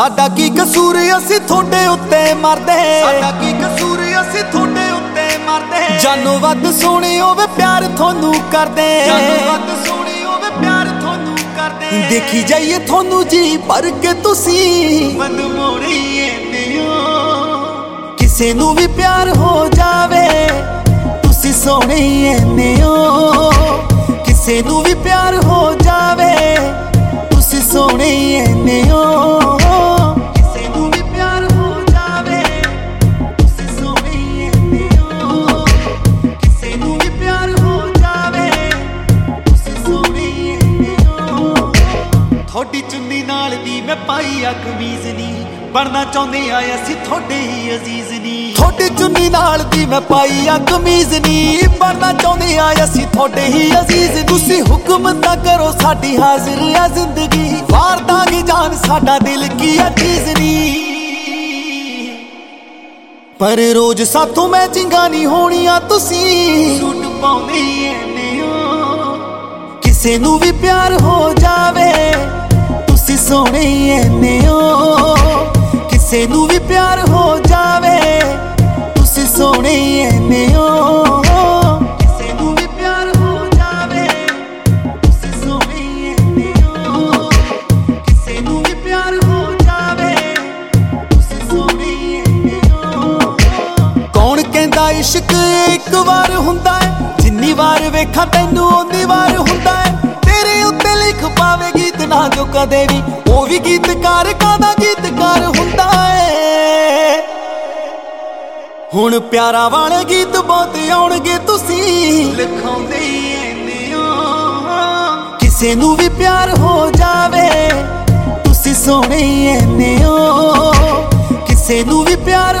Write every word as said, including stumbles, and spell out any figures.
ਸਾਡਾ ਕੀ ਕਸੂਰ ਅਸੀਂ ਤੁਹਾਡੇ ਉੱਤੇ ਮਰਦੇ, ਸਾਡਾ ਕੀ ਕਸੂਰ ਅਸੀਂ ਤੁਹਾਡੇ ਉੱਤੇ ਮਰਦੇ। ਜਾਨੋਂ ਵੱਧ ਸੋਹਣੇ ਹੋਵੇ ਪਿਆਰ ਤੁਹਾਨੂੰ ਕਰਦੇ, ਜਾਨੋਂ ਵੱਧ ਸੋਹਣੇ ਹੋਵੇ ਪਿਆਰ ਤੁਹਾਨੂੰ ਕਰਦੇ। ਦੇਖੀ ਜਾਈਏ ਤੁਹਾਨੂੰ ਜੀ ਭਰ ਕੇ ਤੁਸੀਂ ਮਨ ਮੋੜੀਏ ਨਿਓ, ਕਿਸੇ ਨੂੰ ਵੀ ਪਿਆਰ ਹੋ ਜਾਵੇ ਤੁਸੀਂ ਸੋਹਣੇ ਐਨੇ ਹੋ। ਕਿਸੇ ਨੂੰ ਵੀ ਪਿਆਰ ਹੋ ਜਾਵੇ ਤੁਸੀਂ ਸੋਹਣੇ ਐਨੇ ਹੋ। ਕਿਸੇ ਨੂੰ ਵੀ ਪਿਆਰ ਹੋ ਜਾਵੇ ਤੁਸੀਂ ਸੋਹਣੇ ਐਨੇ ਹੋ। ਕਿਸੇ ਨੂੰ ਵੀ ਪਿਆਰ ਹੋ ਜਾਵੇ ਤੁਸੀਂ ਸੋਹਣੇ ਐਨੇ ਹੋ। ਤੁਹਾਡੀ ਚੁੰਨੀ ਨਾਲ ਦੀ ਮੈਂ ਪਾਈ ਆ ਕਮੀਜ਼ ਨੀ, ਬਣਨਾ ਚਾਹੁੰਦੇ ਆ ਅਸੀਂ ਤੁਹਾਡੇ ਹੀ ਅਜ਼ੀਜ਼ ਨੀ। ਤੁਹਾਡੀ ਚੁੰਨੀ ਨਾਲ ਦੀ ਮੈਂ ਪਾਈ ਆ ਕਮੀਜ਼ ਨੀ, ਬਣਨਾ ਚਾਹੁੰਦੇ ਆ ਅਸੀਂ ਤੁਹਾਡੇ ਹੀ ਅਜ਼ੀਜ਼। ਤੁਸੀਂ ਹੁਕਮ ਤਾਂ ਕਰੋ ਸਾਡੀ ਹਾਜ਼ਰ ਆ ਜ਼ਿੰਦਗੀ, ਵਾਰ ਦਾਂਗੇ ਜਾਨ ਸਾਡਾ ਦਿਲ ਕੀ ਆ ਚੀਜ਼ ਨੀ। ਪਰ ਰੋਜ਼ ਸਾਥੋਂ ਮੈਚਿੰਗਾਂ ਨਹੀਂ ਹੋਣੀਆਂ ਤੁਸੀਂ ਸੂਟ ਪਾਉਂਦੇ ਐਨੇ ਹੋ। ਕਿਸੇ ਨੂੰ ਵੀ ਪਿਆਰ ਹੋ ਜਾਵੇ ਤੁਸੀਂ ਸੋਹਣੇ ਐਨੇ ਹੋ। ਕਿਸੇ ਨੂੰ ਵੀ ਪਿਆਰ ਹੋ ਜਾਵੇ ਤੁਸੀਂ ਸੋਹਣੇ ਐਨੇ ਹੋ। ਕਿਸੇ ਨੂੰ ਵੀ ਪਿਆਰ ਹੋ ਜਾਵੇ ਤੁਸੀਂ ਸੋਹਣੇ ਐਨੇ ਹੋ। ਕਿਸੇ ਨੂੰ ਵੀ ਪਿਆਰ ਹੋ ਜਾਵੇ ਤੁਸੀਂ ਸੋਹਣੇ ਐਨੇ ਹੋ। ਕੌਣ ਕਹਿੰਦਾ ਇਸ਼ਕ ਇੱਕ ਵਾਰ ਹੁੰਦਾ ਹੈ, ਜਿੰਨੀ ਵਾਰ ਵੇਖਾਂ ਤੈਨੂੰ ਓਨੀ ਵਾਰ ਹੁੰਦਾ ਹੈ। ਤੇਰੇ ਉੱਤੇ ਲਿਖ ਪਾਵੇ ਗੀਤ ਨਾ ਜੋ ਕਦੇ ਵੀ, ਉਹ ਵੀ ਗੀਤਕਾਰ ਕਾਹਦਾ ਗੀਤਕਾਰ ਹੁੰਦਾ ਹੈ। ਹੁਣ ਪਿਆਰਾਂ ਵਾਲੇ ਗੀਤ ਬਹੁਤ ਆਉਣਗੇ ਤੁਸੀਂ ਲਿਖਾਉਂਦੇ ਐਨੇ ਹੋ। ਕਿਸੇ ਨੂੰ ਵੀ ਪਿਆਰ ਹੋ ਜਾਵੇ ਤੁਸੀਂ ਸੋਹਣੇ ਐਨੇ ਹੋ। ਕਿਸੇ ਨੂੰ ਵੀ ਪਿਆਰ